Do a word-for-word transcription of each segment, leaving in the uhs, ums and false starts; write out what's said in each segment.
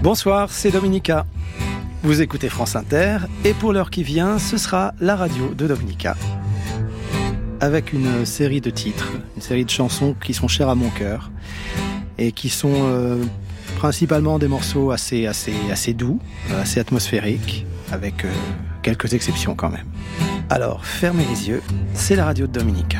Bonsoir, c'est Dominica. Vous écoutez France Inter et pour l'heure qui vient, ce sera la radio de Dominica. Avec une série de titres, une série de chansons qui sont chères à mon cœur et qui sont euh, principalement des morceaux assez, assez, assez doux, assez atmosphériques, avec euh, quelques exceptions quand même. Alors, fermez les yeux, c'est la radio de Dominica.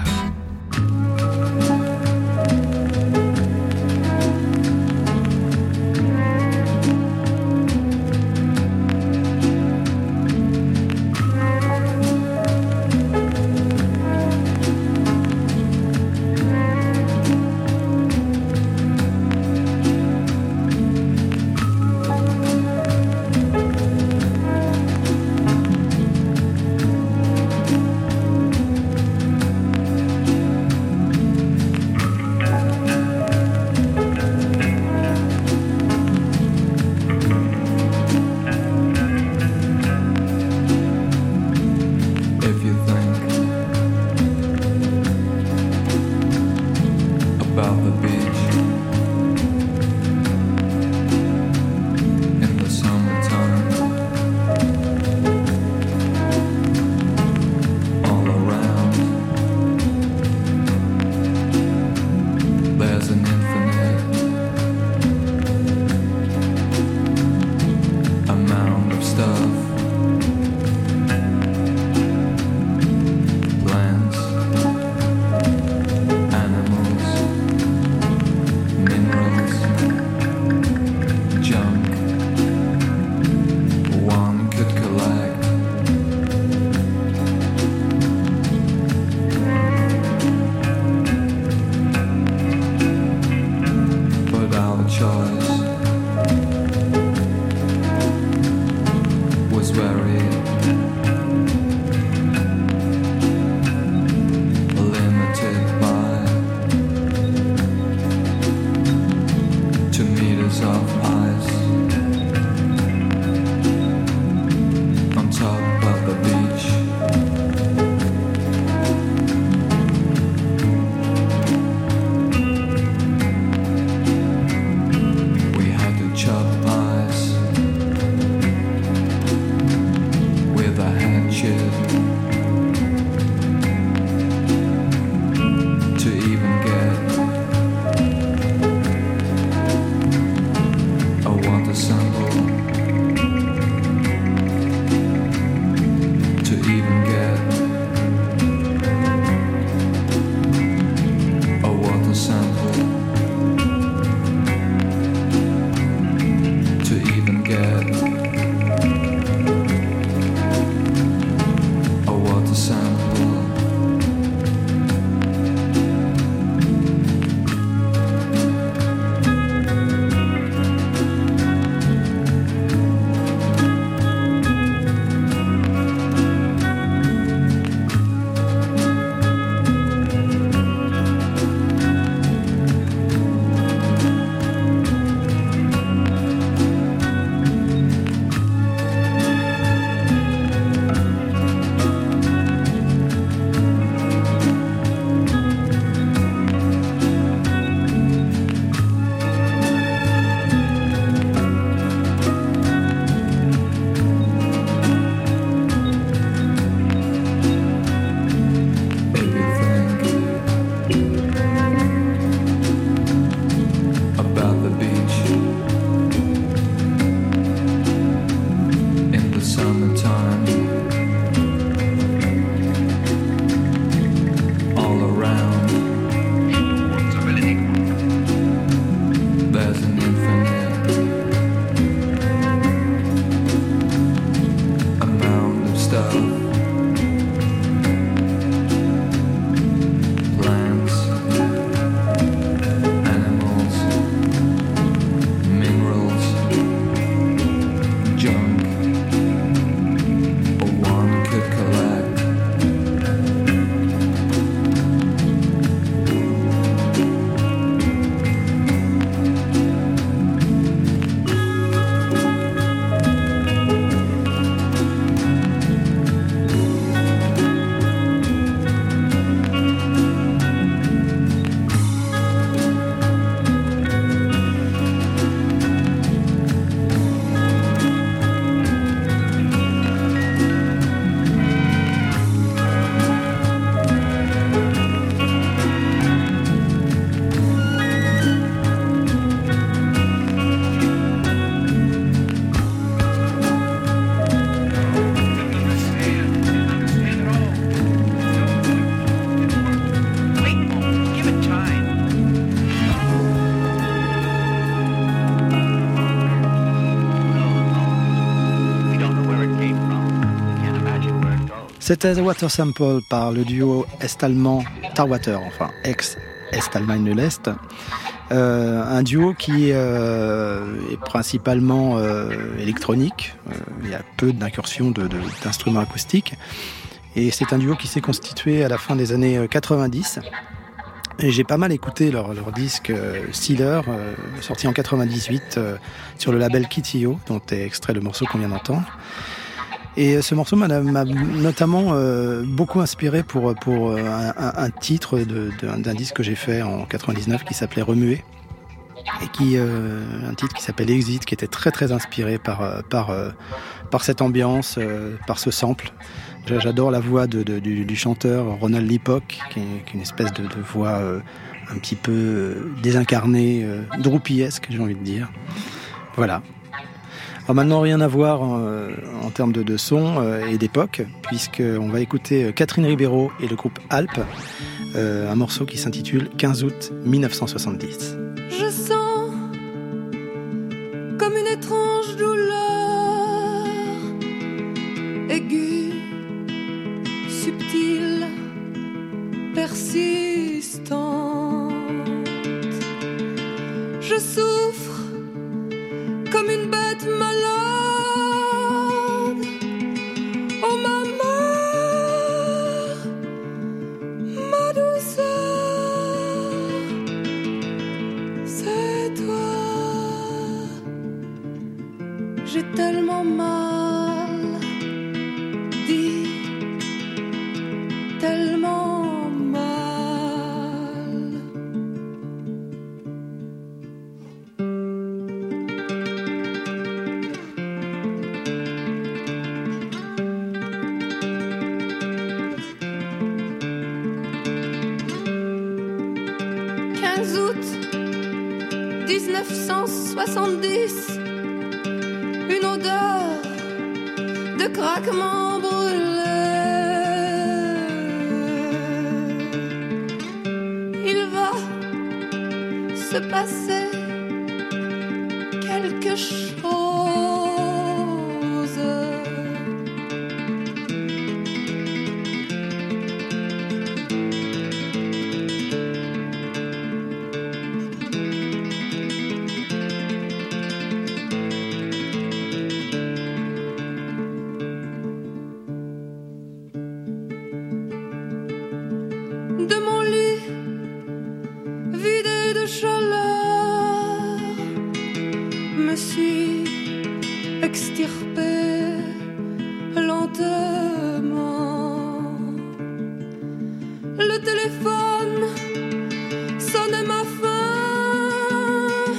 A C'était The Water Sample par le duo est-allemand Tarwater, enfin ex-Est-Allemagne de l'Est. Euh, un duo qui euh, est principalement euh, électronique. Euh, il y a peu d'incursions de, de, d'instruments acoustiques. Et c'est un duo qui s'est constitué à la fin des années quatre-vingt-dix. Et j'ai pas mal écouté leur, leur disque euh, Sealer, euh, sorti en quatre-vingt-dix-huit euh, sur le label Kitio, dont est extrait le morceau qu'on vient d'entendre. Et ce morceau m'a, m'a notamment euh, beaucoup inspiré pour, pour un, un titre de, de, d'un disque que j'ai fait en quatre-vingt-dix-neuf qui s'appelait Remuer. Et qui, euh, un titre qui s'appelle Exit, qui était très très inspiré par, par, par cette ambiance, euh, par ce sample. J'adore la voix de, de, du, du chanteur Ronald Lipok, qui est, qui est une espèce de, de voix euh, un petit peu euh, désincarnée, euh, droupiesque, j'ai envie de dire. Voilà. Alors maintenant, rien à voir en, en termes de, de son euh, et d'époque, puisqu'on va écouter Catherine Ribeiro et le groupe Alpes, euh, un morceau qui s'intitule quinze août mille neuf cent soixante-dix. Je sens comme une étrange douleur, aiguë, subtile, persistante. Je souffre comme une bête malade. Oh ma mère, ma douceur, c'est toi. J'ai tellement mal dit, tellement mal. quinze août dix-neuf cent soixante-dix, une odeur de craquement brûlé. Il va se passer quelque chose. De mon lit vidé de chaleur, me suis extirpé lentement. Le téléphone sonnait ma faim,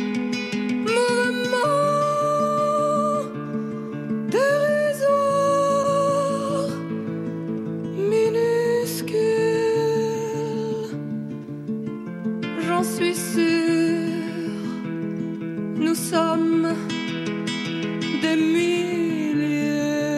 mouvement dérisoire, minuscule. J'en suis sûre, nous sommes des milliers.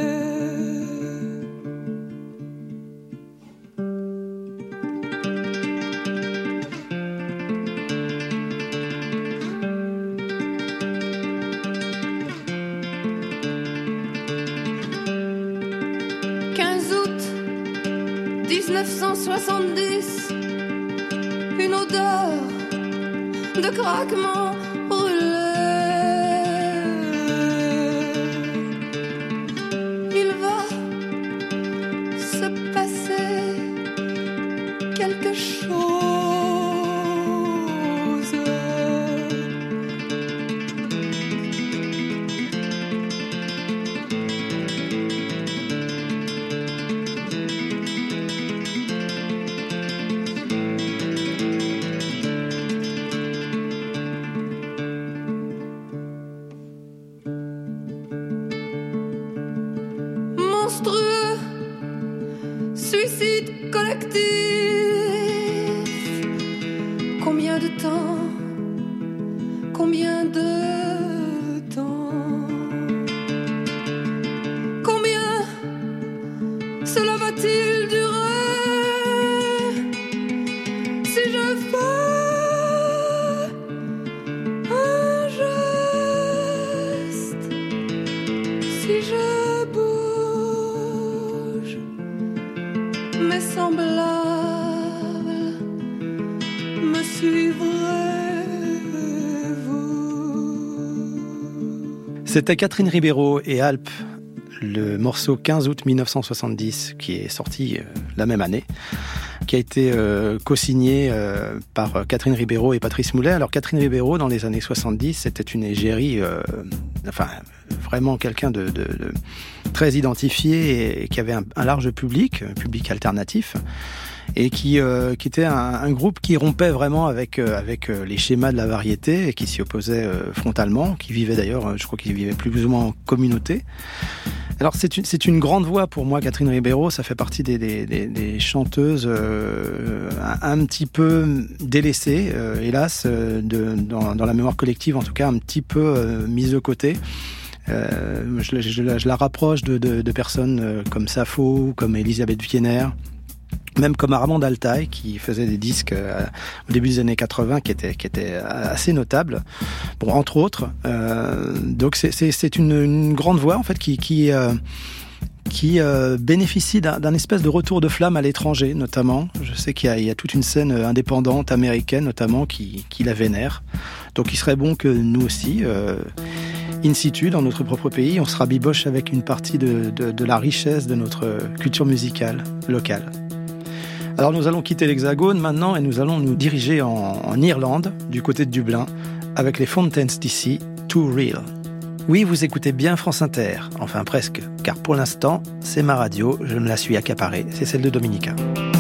quinze août dix-neuf cent soixante-dix, une odeur de craquement brûlé. Il va se passer quelque chose. Monstrueux suicide collectif. Combien de temps? Combien de temps? Combien cela va-t-il durer? Si je fais un geste, si je bouge C'était Catherine Ribeiro et Alpes, le morceau quinze août mille neuf cent soixante-dix, qui est sorti euh, la même année, qui a été euh, co-signé euh, par Catherine Ribeiro et Patrice Moulet. Alors Catherine Ribeiro, dans les années soixante-dix, c'était une égérie, euh, enfin vraiment quelqu'un de, de, de très identifié et qui avait un, un large public, un public alternatif, et qui, euh, qui était un, un groupe qui rompait vraiment avec, euh, avec les schémas de la variété et qui s'y opposait euh, frontalement, qui vivait d'ailleurs, je crois qu'il vivait plus ou moins en communauté. Alors c'est une, c'est une grande voix pour moi, Catherine Ribeiro, ça fait partie des, des, des, des chanteuses euh, un, un petit peu délaissées, euh, hélas, euh, de, dans, dans la mémoire collective en tout cas, un petit peu euh, mises de côté. Euh, je, je, je, je la rapproche de, de, de personnes euh, comme Sappho, comme Elisabeth Wiener, même comme Armand Altaï, qui faisait des disques euh, au début des années quatre-vingts qui étaient, qui étaient assez notables, bon, entre autres. Euh, donc c'est, c'est, c'est une, une grande voix en fait qui, qui, euh, qui euh, bénéficie d'un, d'un espèce de retour de flamme à l'étranger, notamment. Je sais qu'il y a, il y a toute une scène indépendante américaine, notamment, qui, qui la vénère. Donc il serait bon que nous aussi, euh, in situ, dans notre propre pays, on se rabiboche avec une partie de, de, de la richesse de notre culture musicale locale. Alors nous allons quitter l'Hexagone maintenant et nous allons nous diriger en, en Irlande, du côté de Dublin, avec les Fountains D C, Too Real. Oui, vous écoutez bien France Inter, enfin presque, car pour l'instant, c'est ma radio, je me la suis accaparée, c'est celle de Dominica.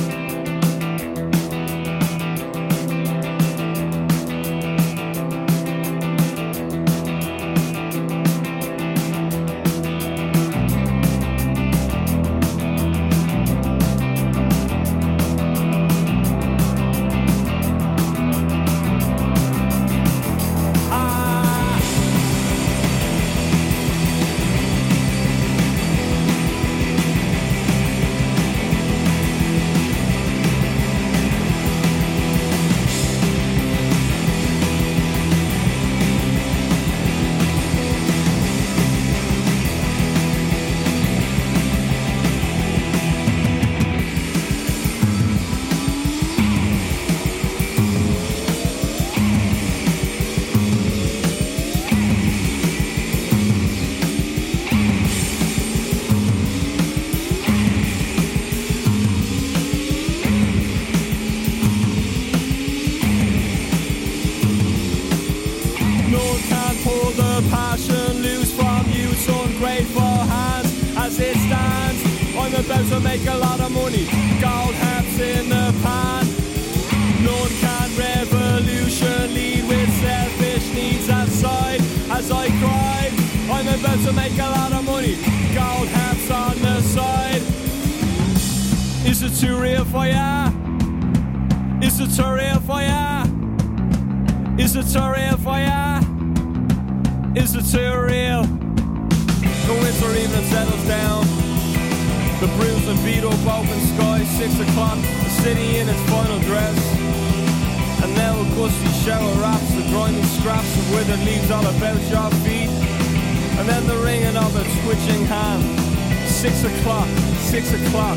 To make a lot of money, gold hats in the pan. None can revolution lead with selfish needs aside. As I cried, I'm about to make a lot of money, gold hats on the side. Is it too real for ya? Is it too real for ya? Is it too real for ya? Is it too real? The winter evening settles down. The bruised and beat up open sky, six o'clock, the city in its final dress. And now a gusty shower wraps the grinding scraps of withered leaves all about your feet. And then the ringing of a twitching hand. Six o'clock, six o'clock.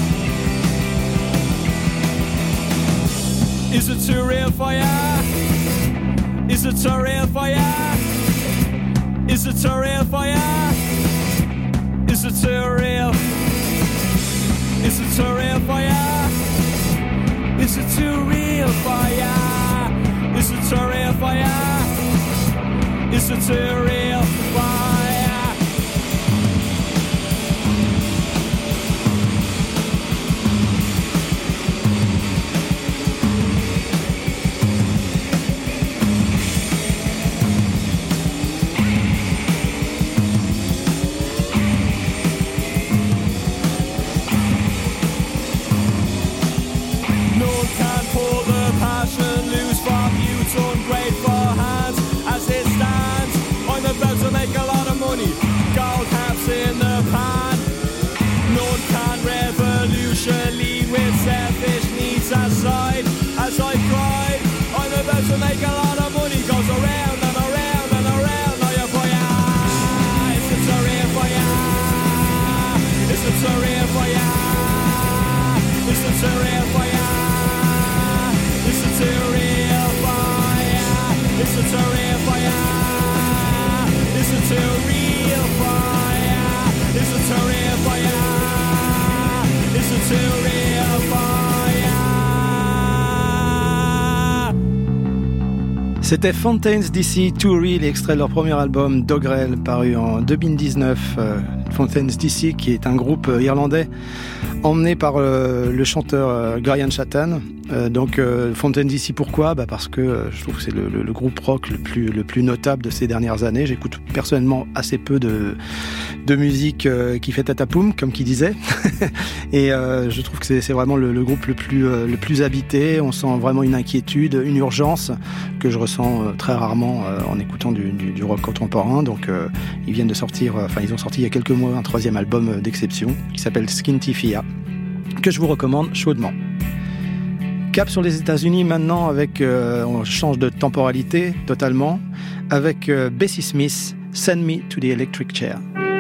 Is it too real for ya? Is it too real for ya? Is it too real for ya? Is it too real? Is it too real for ya? Is it too real for ya? Is it too real for ya? Is it too real for ya? Ungrateful hands as it stands. I'm too real for ya? Is it too real for ya? Is it too real for ya? C'était Fontaines D C, Too Real, extrait de leur premier album Dogrel, paru en deux mille dix-neuf. Euh, Fontaines D C, qui est un groupe euh, irlandais emmené par euh, le chanteur euh, Garian Chatan. Euh, donc euh, Fontaines D C, pourquoi ? Bah parce que euh, je trouve que c'est le, le, le groupe rock le plus, le plus notable de ces dernières années. J'écoute personnellement assez peu de, de musique euh, qui fait tatapoum, comme qui disait. Et euh, je trouve que c'est, c'est vraiment le, le groupe le plus, euh, le plus habité. On sent vraiment une inquiétude, une urgence que je ressens euh, très rarement euh, en écoutant du, du, du rock contemporain. Donc euh, ils viennent de sortir, enfin euh, ils ont sorti il y a quelques mois un troisième album euh, d'exception qui s'appelle Skintifia, que je vous recommande chaudement. Cap sur les États-Unis maintenant, avec euh, on change de temporalité totalement, avec euh, Bessie Smith, Send Me to the Electric Chair.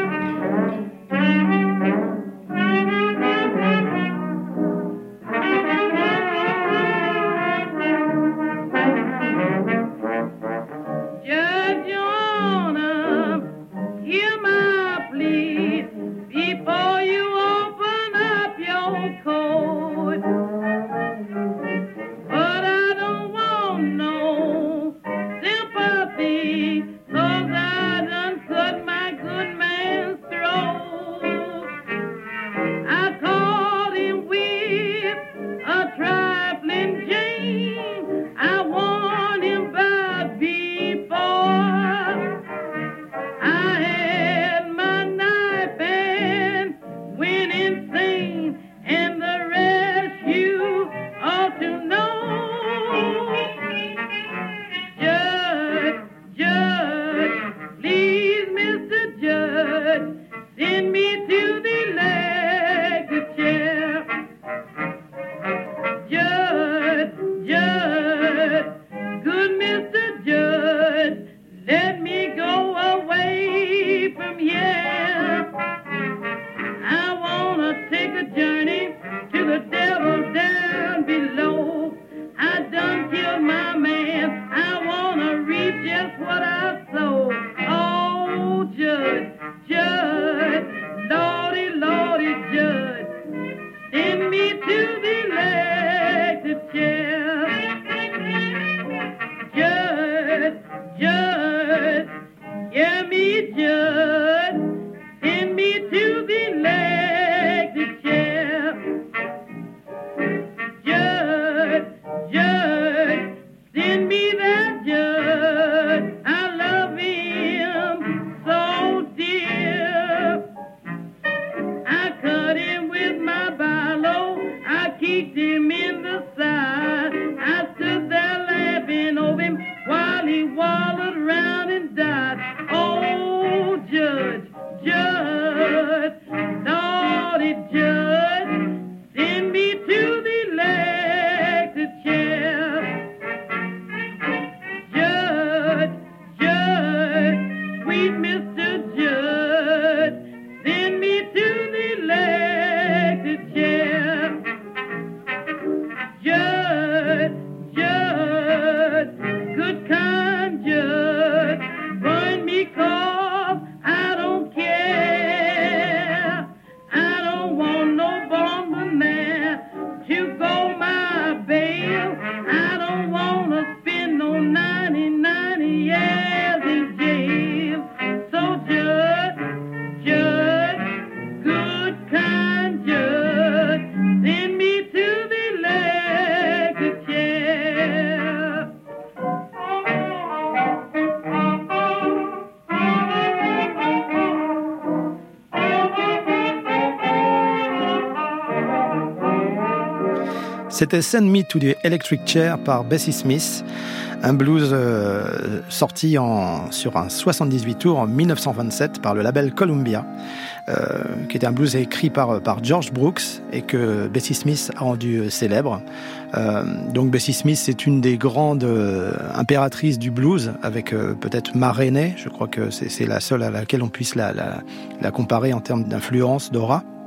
C'était Send Me to the Electric Chair par Bessie Smith, un blues euh, sorti en, sur un soixante-dix-huit tours en dix-neuf cent vingt-sept par le label Columbia, euh, qui était un blues écrit par, par George Brooks et que Bessie Smith a rendu célèbre. Euh, donc Bessie Smith, c'est une des grandes euh, impératrices du blues, avec euh, peut-être Ma Rainey, je crois que c'est, c'est la seule à laquelle on puisse la, la, la comparer en termes d'influence, d'aura.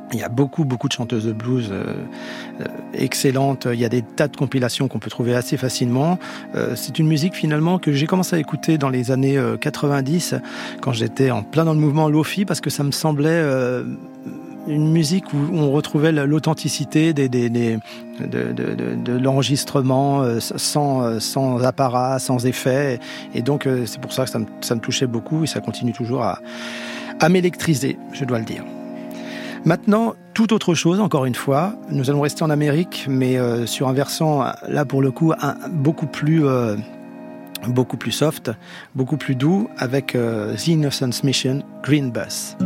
Il y a beaucoup, beaucoup de chanteuses de blues euh, euh, excellentes. Il y a des tas de compilations qu'on peut trouver assez facilement. Euh, c'est une musique finalement que j'ai commencé à écouter dans les années euh, quatre-vingt-dix, quand j'étais en plein dans le mouvement Lo-Fi, parce que ça me semblait euh, une musique où on retrouvait l'authenticité des, des, des, de, de, de, de l'enregistrement euh, sans, sans apparat, sans effet. Et donc euh, c'est pour ça que ça me, ça me touchait beaucoup et ça continue toujours à, à m'électriser, je dois le dire. Maintenant, tout autre chose, encore une fois. Nous allons rester en Amérique, mais euh, sur un versant, là pour le coup, un, beaucoup plus, euh, beaucoup plus soft, beaucoup plus doux, avec euh, The Innocence Mission, Green Bus.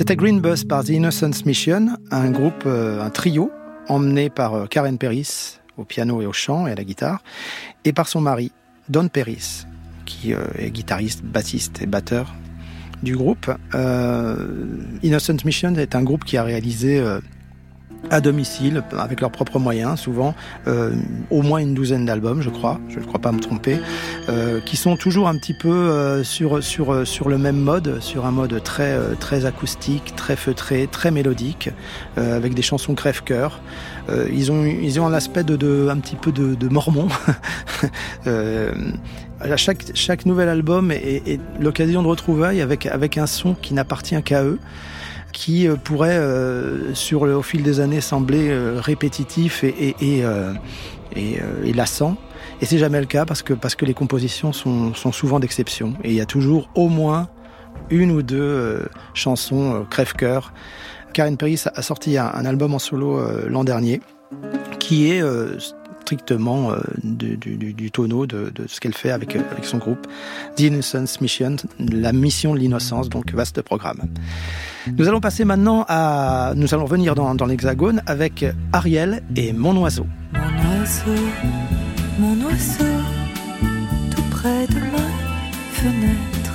C'était Green Bus par The Innocence Mission, un groupe, euh, un trio, emmené par euh, Karen Paris au piano et au chant et à la guitare, et par son mari, Don Paris, qui euh, est guitariste, bassiste et batteur du groupe. Euh, Innocence Mission est un groupe qui a réalisé euh, à domicile, avec leurs propres moyens, souvent, euh, au moins une douzaine d'albums, je crois, je ne crois pas me tromper, euh, qui sont toujours un petit peu euh, sur, sur, sur le même mode, sur un mode très, euh, très acoustique, très feutré, très mélodique, euh, avec des chansons crève-cœur. Euh, ils ont, ils ont un aspect de, de, un petit peu de, de mormon. euh, chaque, chaque nouvel album est, est l'occasion de retrouvailles avec, avec un son qui n'appartient qu'à eux, qui euh, pourrait, euh, sur le, au fil des années, sembler euh, répétitif et, et, et, euh, et, euh, et lassant. Et c'est jamais le cas parce que, parce que les compositions sont, sont souvent d'exception. Et il y a toujours au moins une ou deux euh, chansons euh, crève-cœur. Karen Paris a sorti un, un album en solo euh, l'an dernier qui est euh, strictement euh, du, du, du tonneau de, de ce qu'elle fait avec, avec son groupe The Innocence Mission, la mission de l'innocence, donc vaste programme. Nous allons passer maintenant à... Nous allons venir dans, dans l'Hexagone avec Ariel et Mon Oiseau. Mon oiseau, mon oiseau, tout près de ma fenêtre,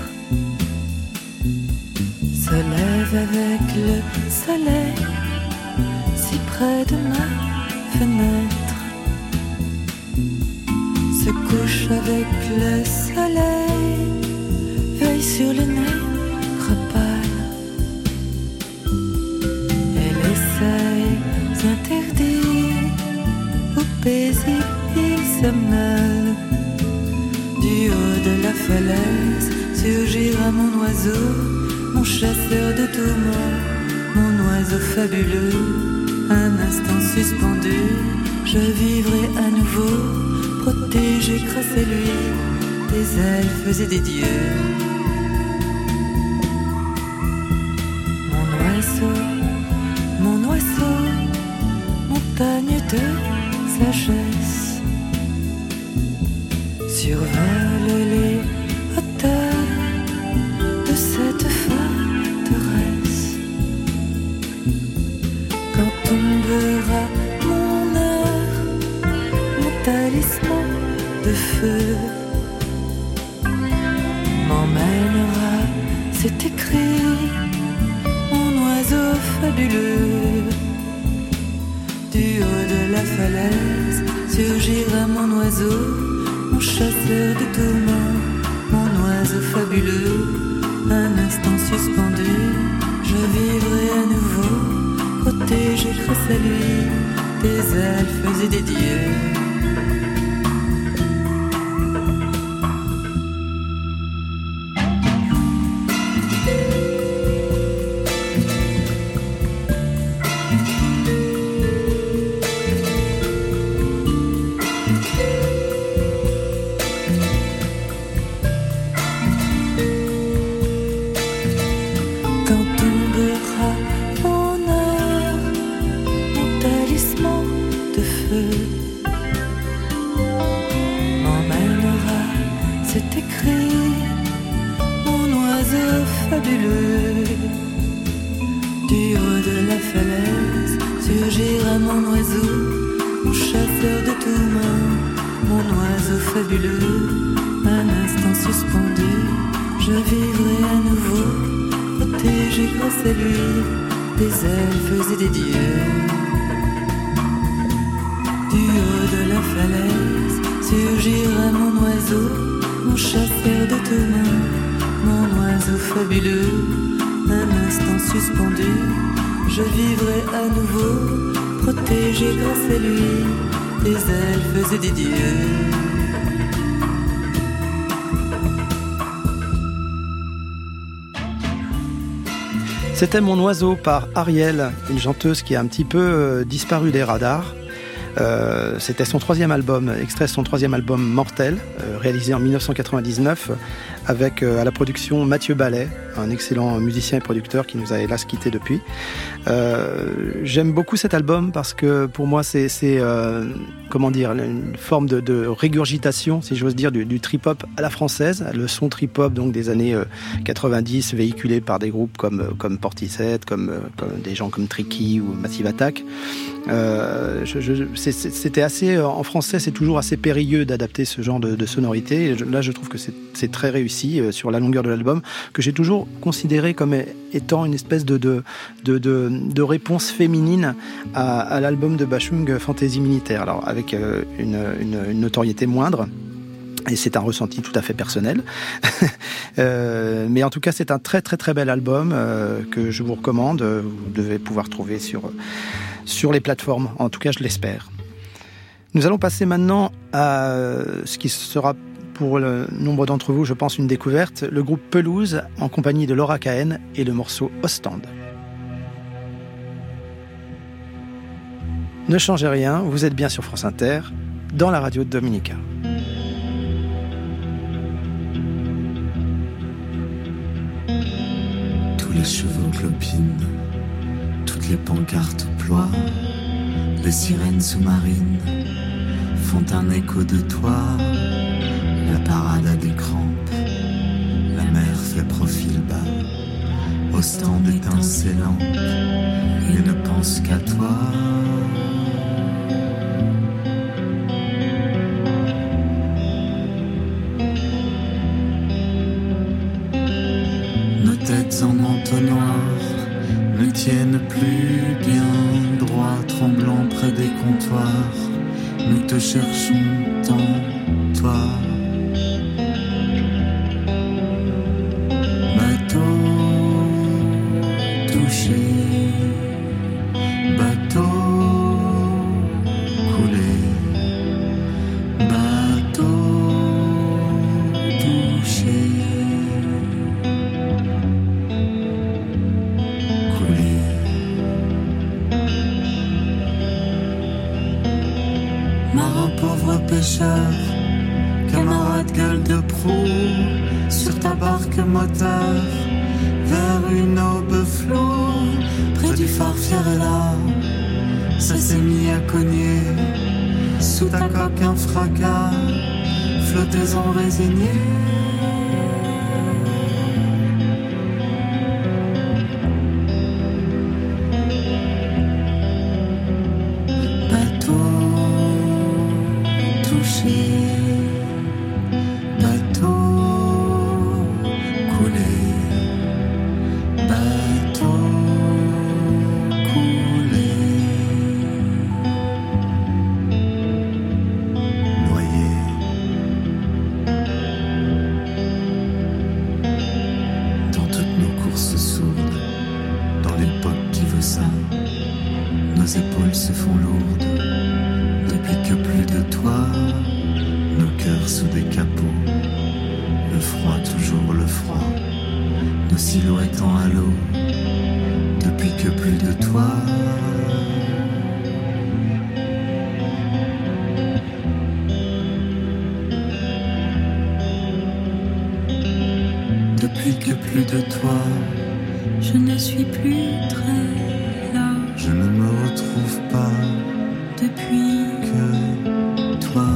se lève avec le soleil, si près de ma fenêtre, se couche avec le soleil, veille sur le nègre pâle. Interdit ou paisible, il somnole. Du haut de la falaise surgira mon oiseau, mon chasseur de tourments, mon oiseau fabuleux. Un instant suspendu, je vivrai à nouveau, protégé grâce à lui des elfes et des dieux. Mon oiseau, mon oiseau, montagne de sagesse, survole les hauteurs de cette forteresse. Quand tombera mon heure, mon talisman de feu m'emmènera, c'est écrit, mon oiseau fabuleux. Du haut de la falaise surgira mon oiseau, mon chasseur de tourments, mon oiseau fabuleux. Un instant suspendu, je vivrai à nouveau, protégé grâce à lui des elfes et des dieux. C'était Mon Oiseau par Ariel, une chanteuse qui a un petit peu euh, disparu des radars, Euh, c'était son troisième album, extrait de son troisième album Mortel, euh, réalisé en dix-neuf cent quatre-vingt-dix-neuf, avec euh, à la production Mathieu Ballet, un excellent musicien et producteur qui nous a hélas quittés depuis. Euh, j'aime beaucoup cet album parce que pour moi c'est, c'est euh, comment dire, une forme de, de régurgitation, si j'ose dire, du, du trip-hop à la française, le son trip-hop donc des années euh, quatre-vingt-dix, véhiculé par des groupes comme, comme Portishead, comme, comme des gens comme Tricky ou Massive Attack. Euh, je, je, c'est, c'était assez, en français, c'est toujours assez périlleux d'adapter ce genre de, de sonorité. Et là, je trouve que c'est, c'est très réussi euh, sur la longueur de l'album, que j'ai toujours considéré comme étant une espèce de, de, de, de, de réponse féminine à, à l'album de Bashung Fantasy Militaire. Alors, avec euh, une, une, une notoriété moindre. Et c'est un ressenti tout à fait personnel. euh, mais en tout cas, c'est un très très très bel album euh, que je vous recommande. Vous devez pouvoir trouver sur, sur les plateformes. En tout cas, je l'espère. Nous allons passer maintenant à ce qui sera pour le nombre d'entre vous, je pense, une découverte. Le groupe Pelouse, en compagnie de Laura Cahen et le morceau Ostende. Ne changez rien, vous êtes bien sur France Inter, dans la radio de Dominica. Les chevaux clopinent, toutes les pancartes ploient, les sirènes sous-marines font un écho de toit, la parade a des crampes, la mer fait profil bas, Ostende étincelante, et ne pense qu'à toi. Têtes en entonnoir ne tiennent plus bien droit, tremblant près des comptoirs. Nous te cherchons tant, toi. Bateau touché, bateau coulé, bateau touché. Pauvre pêcheur, camarade gueule de proue, sur ta barque moteur, vers une aube floue, près du phare fier et là, ça s'est mis à cogner, sous ta coque un fracas, flottaison résignée. Depuis que plus de toi, je ne suis plus très là. Je ne me retrouve pas depuis que toi.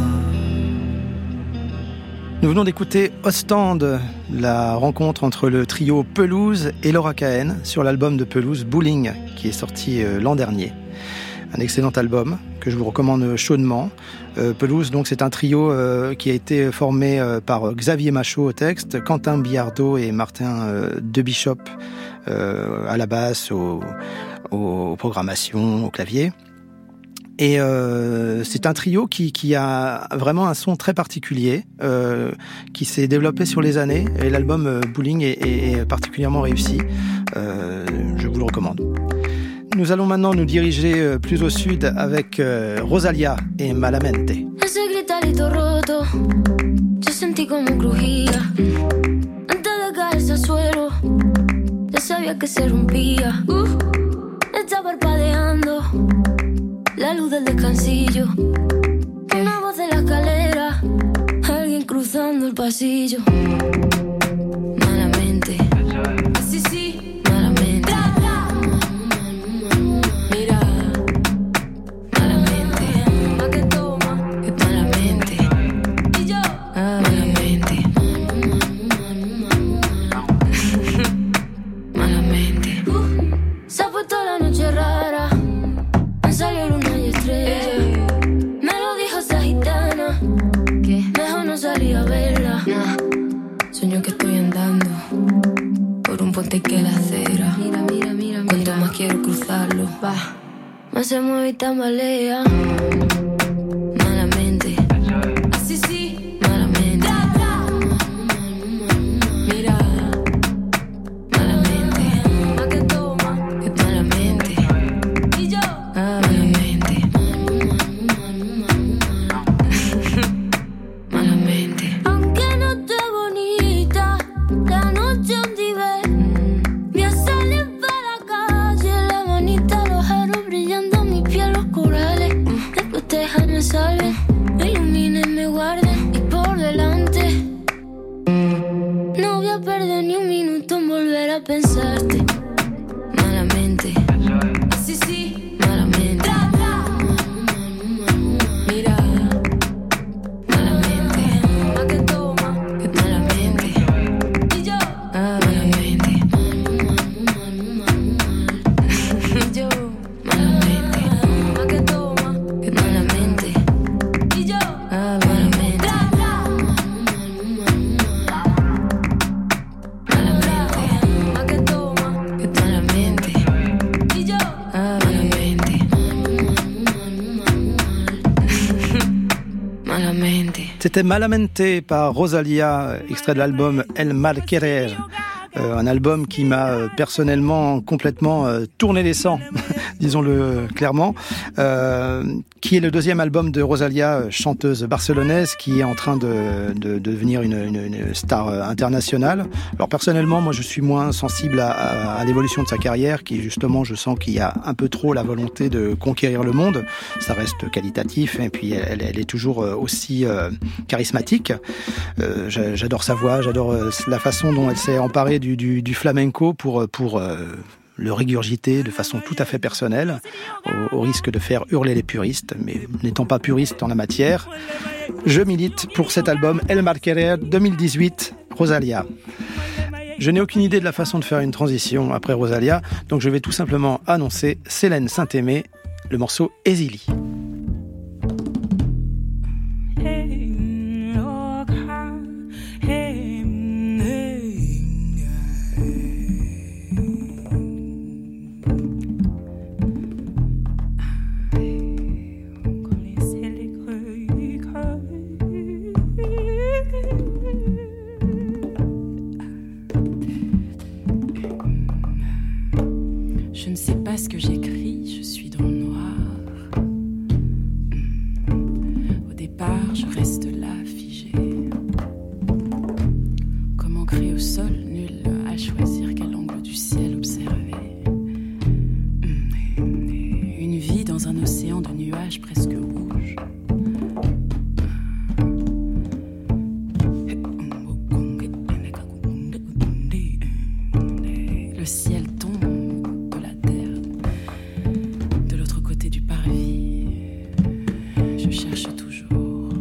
Nous venons d'écouter Ostende, la rencontre entre le trio Pelouse et Laura Cahen sur l'album de Pelouse Bowling qui est sorti l'an dernier. Un excellent album que je vous recommande chaudement. Euh, Pelouse, donc, c'est un trio euh, qui a été formé euh, par Xavier Machaut au texte, Quentin Biardot et Martin euh, Debishop euh, à la basse, au, au, aux programmations, au clavier. Et euh, c'est un trio qui, qui a vraiment un son très particulier, euh, qui s'est développé sur les années. Et l'album euh, Bowling est, est, est particulièrement réussi. Euh, je vous le recommande. Nous allons maintenant nous diriger plus au sud avec euh, Rosalia et Malamente. Ese gritarito roto, yo sentí como crujía. Antes de caerse al suelo, ya sabía que se rompía. Uh, está parpadeando, la luz luz del descansillo, una voz de la escalera, alguien cruzando el pasillo. Malamente, sí, sí, malamente. Mira, malamente, más que toma, es malamente. Y yo, ah, malamente, malamente. Uh, se ha puesto la noche rara, han salido luna y estrella. Me lo dijo esa gitana, que mejor no salí a verla. Nah. Sueño que estoy andando por un puente que la acera. Mira, mira, mira, cuanto más quiero cruzarlo, va, más se mueve y tambalea. Malamente, así sí, malamente. Mira, malamente, más que toma, es malamente. Y yo, ah, malamente, malamente. Aunque no esté bonita, la noche un nivel. Me ha salido para la calle, la manita, los aros brillando, mi piel, los corales. Después déjame salven, me iluminen, me guarden. Y por delante, no voy a perder ni un minuto en volver a pensarte. Malamente, así sí, malamente. Mira, malamente, más que toma, es malamente. Y yo, ah, malamente. Yo, malamente, más que toma, es malamente. Y yo, ah, malamente. Malamente, más que toma, es malamente. Y yo, ah, malamente. Malamente. C'était Malamente par Rosalia, extrait de l'album El Mal Querer. Euh, un album qui m'a euh, personnellement complètement euh, tourné les sangs, disons-le clairement, euh, qui est le deuxième album de Rosalia, chanteuse barcelonaise, qui est en train de, de, de devenir une, une, une star internationale. Alors personnellement, moi je suis moins sensible à, à, à l'évolution de sa carrière, qui justement, je sens qu'il y a un peu trop la volonté de conquérir le monde. Ça reste qualitatif, et puis elle, elle est toujours aussi euh, charismatique. Euh, j'adore sa voix, j'adore la façon dont elle s'est emparée Du, du, du flamenco pour, pour euh, le régurgiter de façon tout à fait personnelle, au, au risque de faire hurler les puristes, mais n'étant pas puriste en la matière, je milite pour cet album El Mal Querer deux mille dix-huit, Rosalia. Je n'ai aucune idée de la façon de faire une transition après Rosalia, donc je vais tout simplement annoncer Célène Saint-Aimé, le morceau Exili. Je ne sais pas ce que j'écris, je suis dans le noir. Au départ, je reste là, figé. Comme ancré au sol, nul à choisir quel angle du ciel observer. Une vie dans un océan de nuages presque rouges. Le ciel tombe. Je cherche toujours.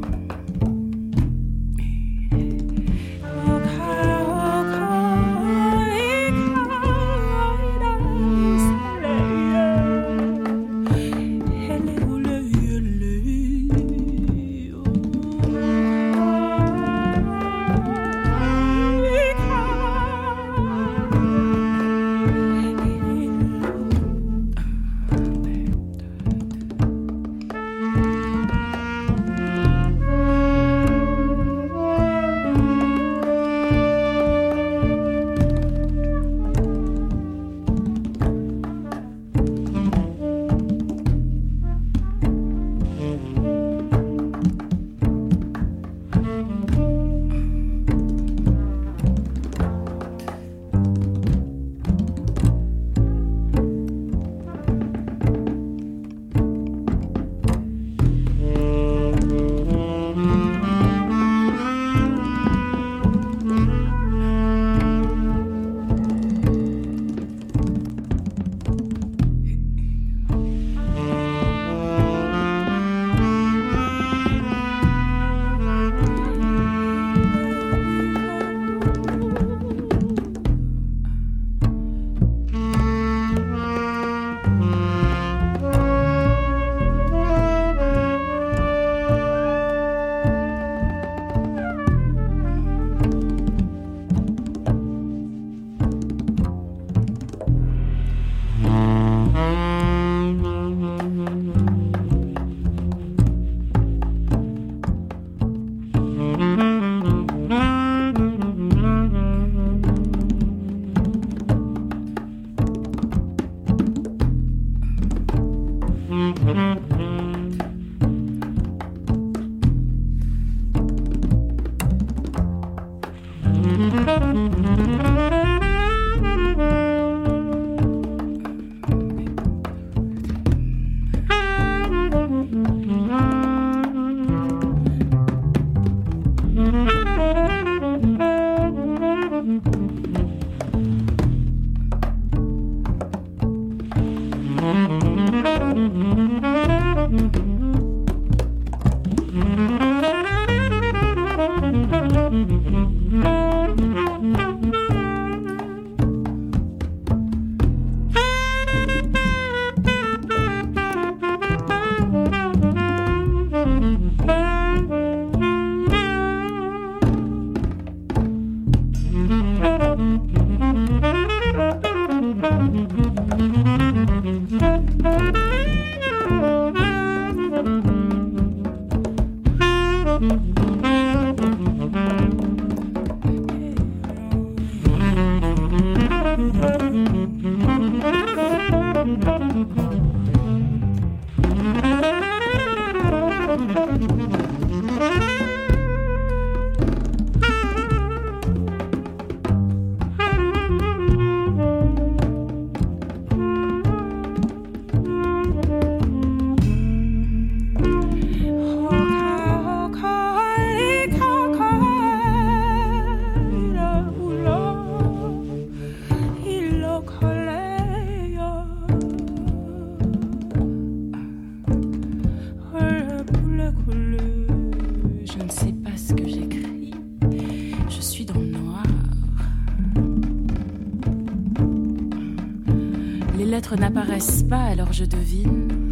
N'apparaissent pas, alors je devine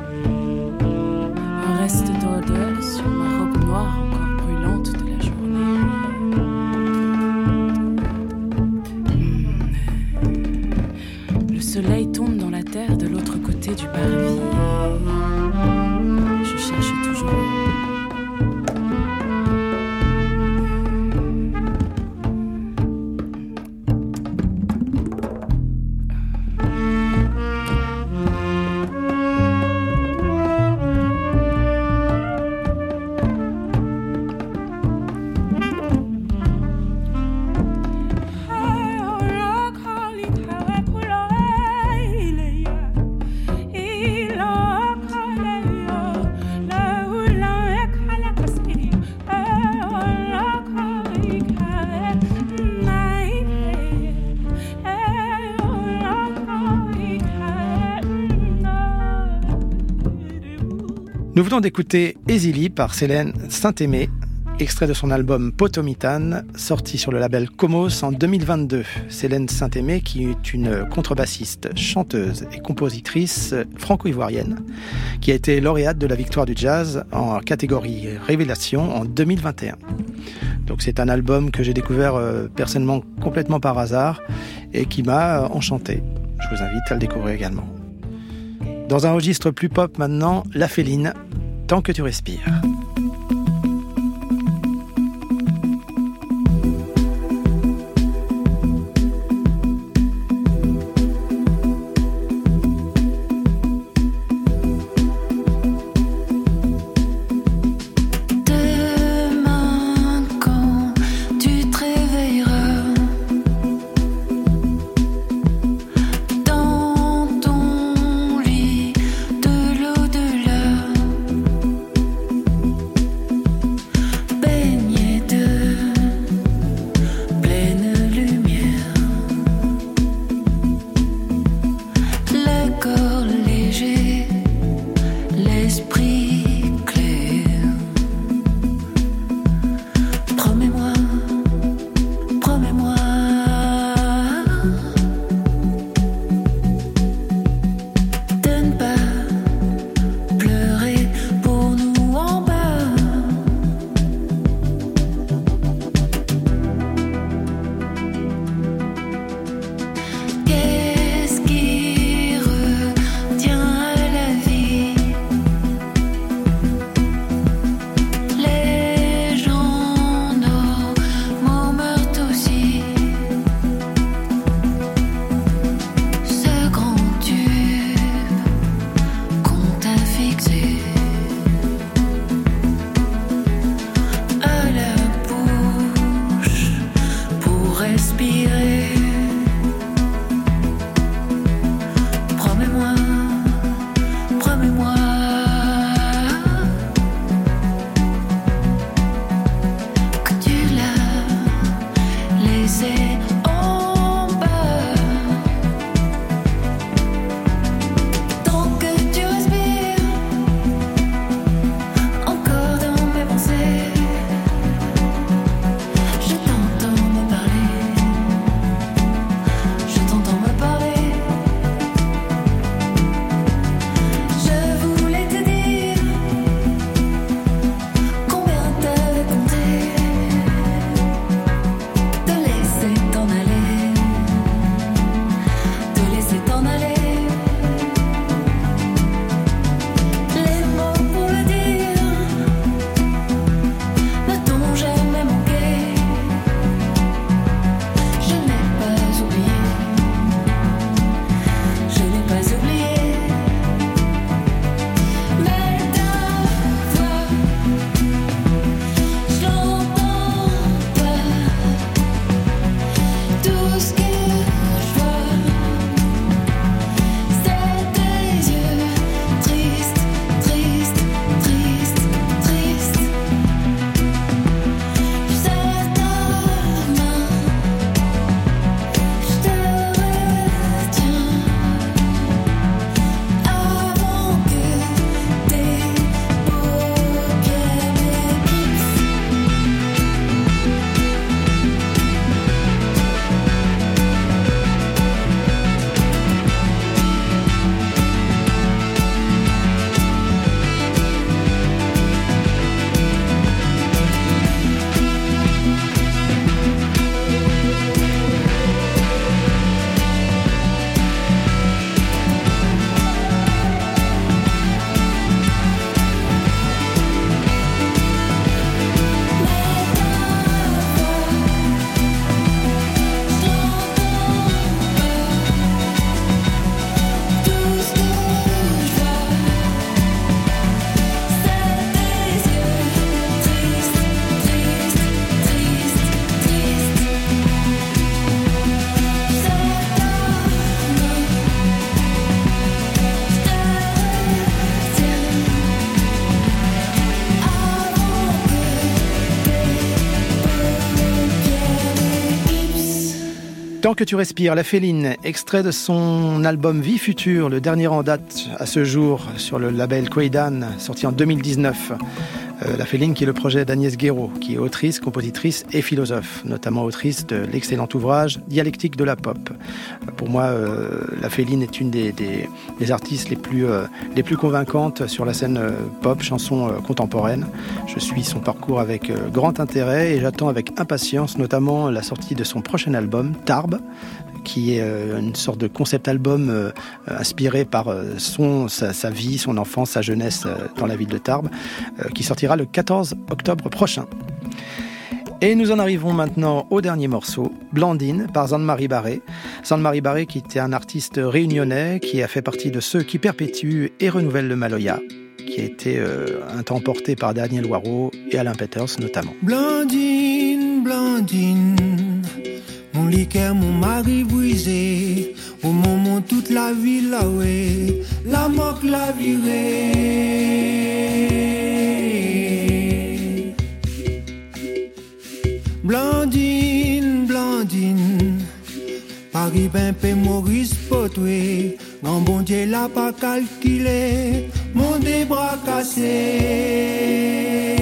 un reste d'odeur sur ma robe noire encore brûlante de la journée. Le soleil tombe dans la terre de l'autre côté du parvis. Je cherche toujours. Nous venons d'écouter Ezili par Célène Saint-Aimé, extrait de son album Potomitane, sorti sur le label Comos en deux mille vingt-deux. Célène Saint-Aimé, qui est une contrebassiste, chanteuse et compositrice franco-ivoirienne, qui a été lauréate de la victoire du jazz en catégorie Révélation en deux mille vingt et un. Donc c'est un album que j'ai découvert euh, personnellement complètement par hasard et qui m'a euh, enchanté. Je vous invite à le découvrir également. Dans un registre plus pop maintenant, La Féline, Tant que tu respires. Dans ton lit de l'au-delà, Tant que tu respires, La Féline, extrait de son album Vie Future, le dernier en date à ce jour sur le label Kwaidan, sorti en deux mille dix-neuf. Euh, La Féline qui est le projet d'Agnès Guéraud, qui est autrice, compositrice et philosophe, notamment autrice de l'excellent ouvrage Dialectique de la pop. Euh, pour moi, euh, La Féline est une des, des, des artistes les plus, euh, les plus convaincantes sur la scène euh, pop, chanson euh, contemporaine. Je suis son parcours avec euh, grand intérêt et j'attends avec impatience notamment la sortie de son prochain album, Tarbes, qui est euh, une sorte de concept album euh, inspiré par euh, son, sa, sa vie, son enfance, sa jeunesse euh, dans la ville de Tarbes, euh, qui sortira le quatorze octobre prochain. Et nous en arrivons maintenant au dernier morceau, Blandine, par Zand-Marie Barré. Zand-Marie Barré qui était un artiste réunionnais, qui a fait partie de ceux qui perpétuent et renouvellent le Maloya, qui a été euh, un temps porté par Daniel Waro et Alain Peters notamment. Blandine, Blandine, mon liqueur, mon mari brisé, au moment toute la ville là ouais, la moque la virée. Blandine, Blandine, Paris Pimpé, Maurice Potoué, grand bon Dieu l'a pas calculé, mon des bras cassés.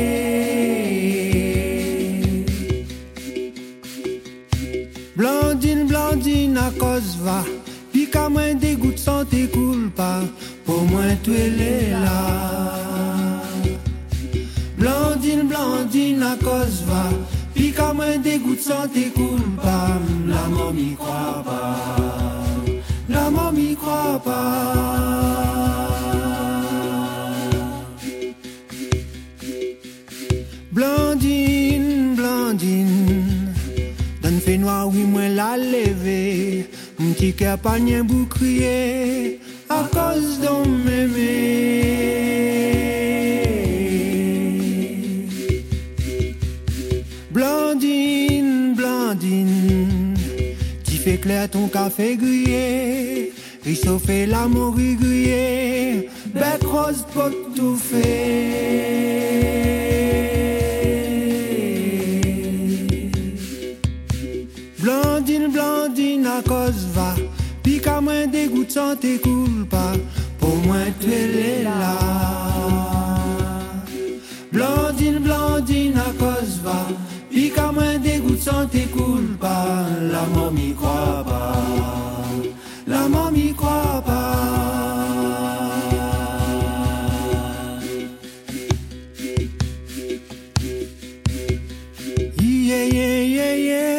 Blandine, Blandine, à cause va, puis qu'à moins des gouttes sans t'écoule pas, pour moi tu es là. Blandine, Blandine, à cause va, puis qu'à moins des gouttes sans t'écoule pas, la maman m'y croit pas, la maman m'y croit pas. Blandine, Blandine, donne fait noir, oui, moi la levé. Mon petit cœur pas n'y bouclier à cause d'un mémé. Blandine, Blandine, tu fais clair ton café grillé. Risso fait l'amour grillé. Bec rose pour tout fait. Blandine, Blandine, à cause va, puis qu'à moins des gouttes sans t'écoule pas, pour moi tu es là. Blandine, Blandine, à cause va, puis qu'à moins des gouttes sans t'écoule pas, la maman m'y croit pas, la maman m'y croit pas. Yeah, yeah, yeah, yeah.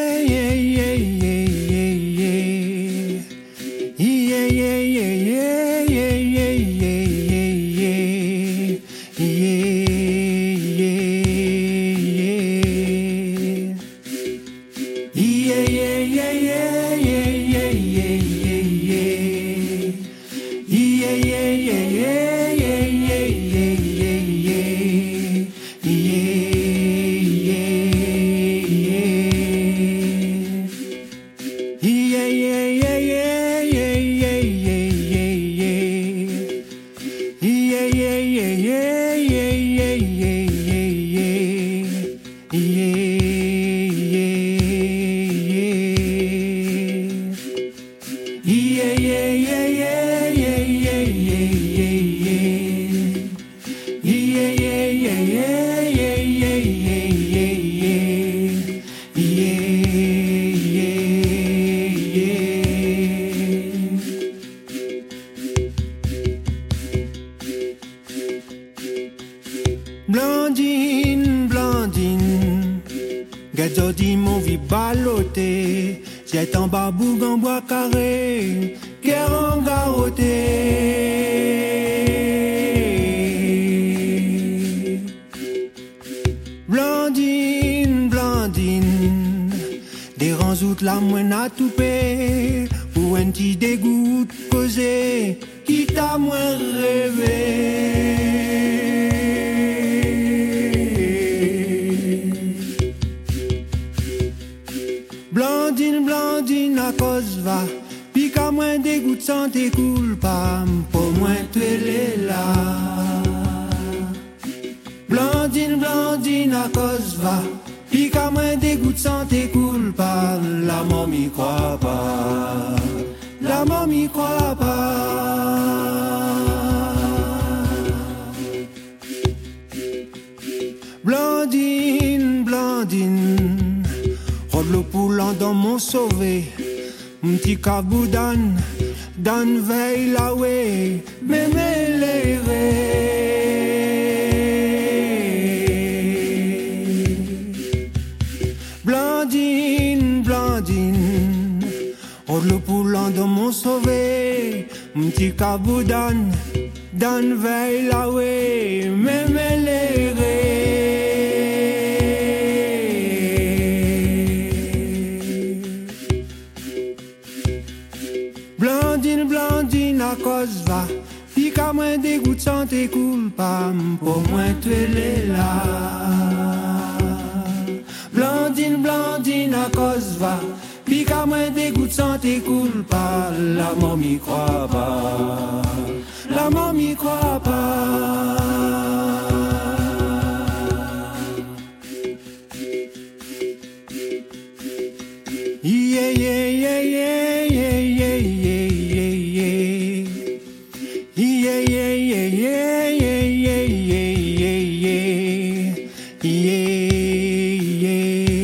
Blandine, Blandine, gâteau dit mon vie ballotté, c'est en babou en bois carré, guerre en garrotté. Blandine, Blandine, des ranzoutes la moine à toupé, pour un petit dégoût posé, qui t'a moins rêvé. Blandine, Blandine, à cause va, puis qu'à moins des gouttes sans t'écoule pas, pour moins tu es là. Blandine, Blandine, à cause va, Puis quand moi dégoûte santé coule pas, la maman m'y croit pas, la maman m'y croit pas. Blandine, Blandine, rôde le poulant dans mon sauvé, mon petit cabou Dan, Dan veille la way, mais mais les Blandine, Blandine, rôde le poulant dans mon sauvé, mon petit cabou Dan, Dan veille la way, mais mais les Blandine, Blandine, à cause va, puis qu'à moins dégoûte santé coule pas, pour moins tu es là. Blandine, Blandine, à cause va, puis qu'à moins dégoûte santé coule pas, la maman m'y croit pas, la maman m'y croit pas. Yeah, yeah, yeah, yeah, yeah, yeah, yeah, yeah, yeah. Yeah, yeah, yeah, yeah, yeah, yeah, yeah, yeah, yeah. Yeah,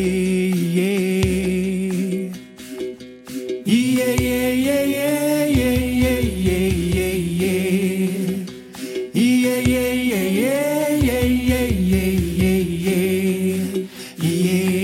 yeah, yeah. Yeah, yeah, yeah, yeah, yeah, yeah, yeah, yeah. Yeah, yeah, yeah, yeah, yeah, yeah, yeah, yeah. Yeah.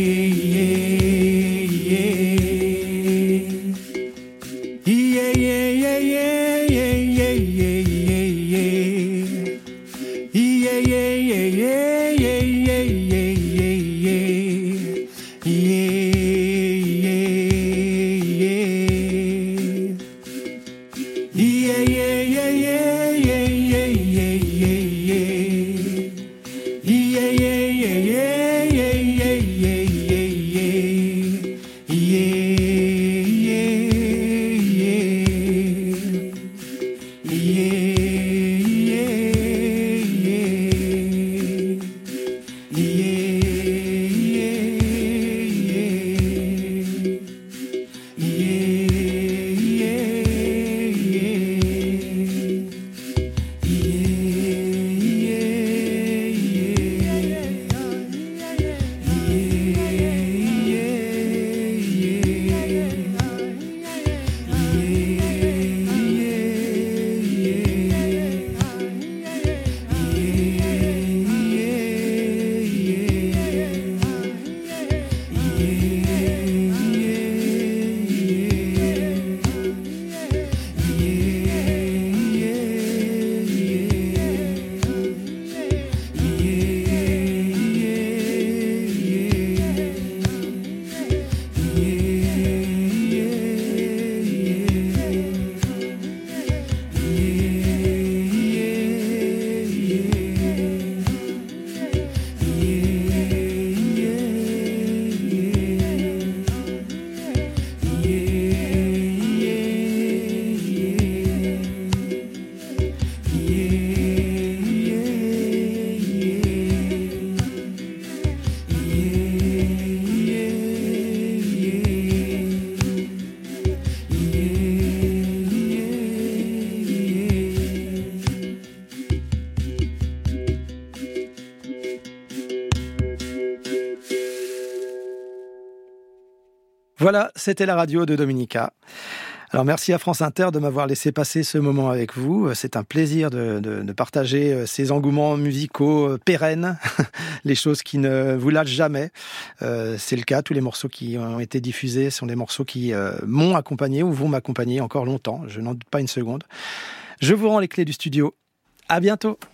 Voilà, c'était la radio de Dominica. Alors merci à France Inter de m'avoir laissé passer ce moment avec vous. C'est un plaisir de, de, de partager ces engouements musicaux pérennes, les choses qui ne vous lâchent jamais. Euh, c'est le cas, tous les morceaux qui ont été diffusés sont des morceaux qui euh, m'ont accompagné ou vont m'accompagner encore longtemps, je n'en doute pas une seconde. Je vous rends les clés du studio. À bientôt.